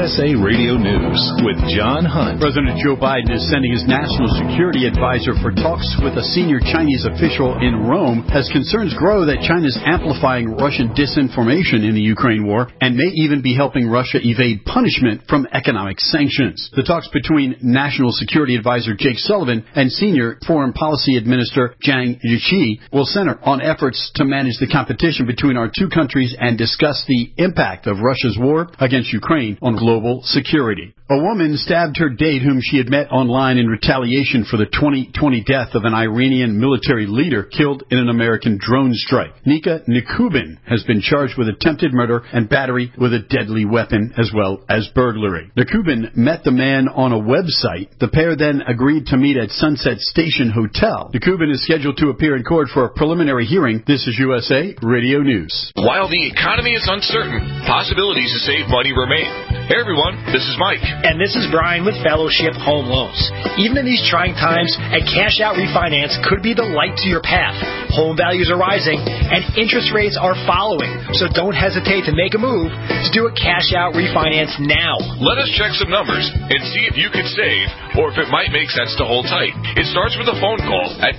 USA Radio News with John Hunt. President Joe Biden is sending his national security advisor for talks with a senior Chinese official in Rome as concerns grow that China's amplifying Russian disinformation in the Ukraine war and may even be helping Russia evade punishment from economic sanctions. The talks between National Security Advisor Jake Sullivan and Senior Foreign Policy Administrator Zhang Yiqi will center on efforts to manage the competition between our two countries and discuss the impact of Russia's war against Ukraine on global security. A woman stabbed her date whom she had met online in retaliation for the 2020 death of an Iranian military leader killed in an American drone strike. Nika Nikubin has been charged with attempted murder and battery with a deadly weapon as well as burglary. Nikubin met the man on a website. The pair then agreed to meet at Sunset Station Hotel. Nikubin is scheduled to appear in court for a preliminary hearing. This is USA Radio News. While the economy is uncertain, possibilities to save money remain. Hey everyone, this is Mike. And this is Brian with Fellowship Home Loans. Even in these trying times, a cash-out refinance could be the light to your path. Home values are rising, and interest rates are following. So don't hesitate to make a move to do a cash-out refinance now. Let us check some numbers and see if you could save or if it might make sense to hold tight. It starts with a phone call at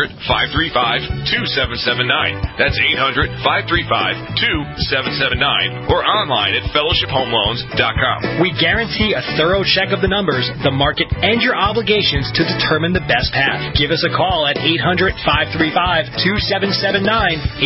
800-535-2779. That's 800-535-2779 or online at fellowshiphomeloans.com. We guarantee a thorough check of the numbers, the market, and your obligations to determine the best path. Give us a call at 800-535-2779,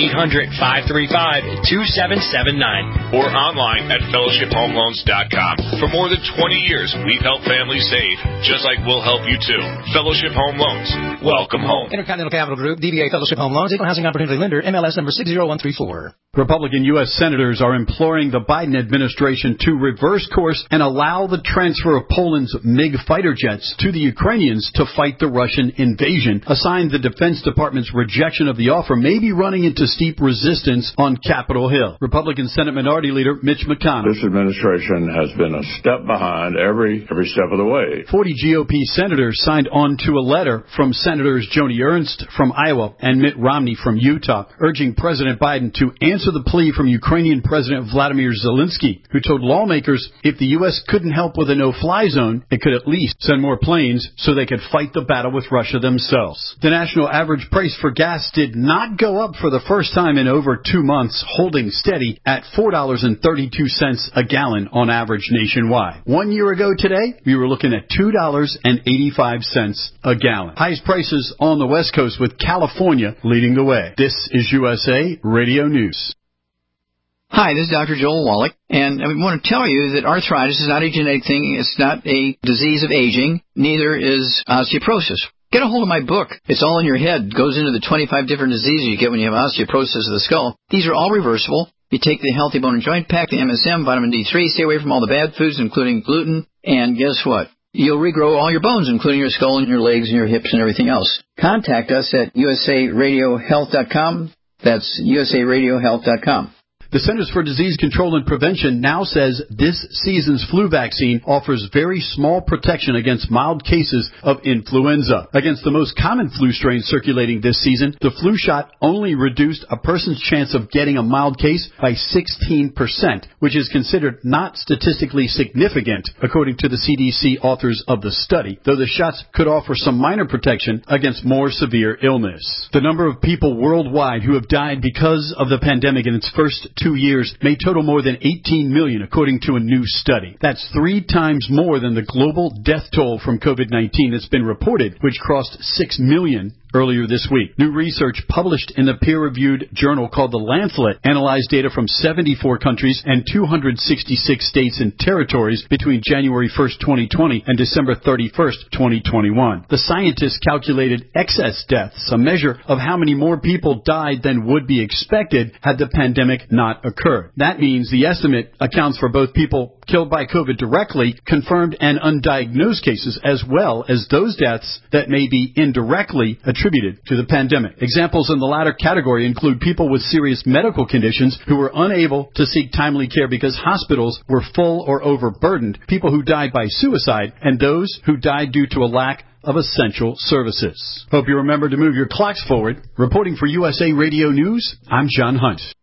800-535-2779. Or online at fellowshiphomeloans.com. For more than 20 years, we've helped families save, just like we'll help you too. Fellowship Home Loans. Welcome home. Intercontinental Capital Group, DBA Fellowship Home Loans, Equal Housing Opportunity Lender, MLS number 60134. Republican U.S. senators are imploring the Biden administration to reverse course and allow the transfer of Poland's MiG fighter jets to the Ukrainians to fight the Russian invasion. A sign the Defense Department's rejection of the offer may be running into steep resistance on Capitol Hill. Republican Senate Minority Leader Mitch McConnell. This administration has been a step behind every step of the way. 40 GOP senators signed on to a letter from Senators Joni Ernst from Iowa and Mitt Romney from Utah, urging President Biden to answer the plea from Ukrainian President Vladimir Zelensky, who told lawmakers if the U.S. couldn't help with a no-fly zone, it could at least send more planes so they could fight the battle with Russia themselves. The national average price for gas did not go up for the first time in over 2 months, holding steady at $4.32 a gallon on average nationwide. 1 year ago today, we were looking at $2.85 a gallon. Highest prices on the West Coast with California leading the way. This is USA Radio News. Hi, this is Dr. Joel Wallach, and I want to tell you that arthritis is not a genetic thing. It's not a disease of aging. Neither is osteoporosis. Get a hold of my book. It's all in your head. It goes into the 25 different diseases you get when you have osteoporosis of the skull. These are all reversible. You take the Healthy Bone and Joint Pack, the MSM, vitamin D3, stay away from all the bad foods, including gluten, and guess what? You'll regrow all your bones, including your skull and your legs and your hips and everything else. Contact us at usaradiohealth.com. That's usaradiohealth.com. The Centers for Disease Control and Prevention now says this season's flu vaccine offers very small protection against mild cases of influenza. Against the most common flu strain circulating this season, the flu shot only reduced a person's chance of getting a mild case by 16%, which is considered not statistically significant, according to the CDC authors of the study, though the shots could offer some minor protection against more severe illness. The number of people worldwide who have died because of the pandemic in its first 2 years may total more than 18 million, according to a new study. That's 3 times more than the global death toll from COVID-19 that's been reported, which crossed 6 million earlier this week. New research published in the peer-reviewed journal called The Lancet analyzed data from 74 countries and 266 states and territories between January 1st, 2020 and December 31st, 2021. The scientists calculated excess deaths, a measure of how many more people died than would be expected had the pandemic not occurred. That means the estimate accounts for both people killed by COVID directly, confirmed and undiagnosed cases, as well as those deaths that may be indirectly attributed to the pandemic. Examples in the latter category include people with serious medical conditions who were unable to seek timely care because hospitals were full or overburdened, people who died by suicide, and those who died due to a lack of essential services. Hope you remember to move your clocks forward. Reporting for USA Radio News, I'm John Hunt.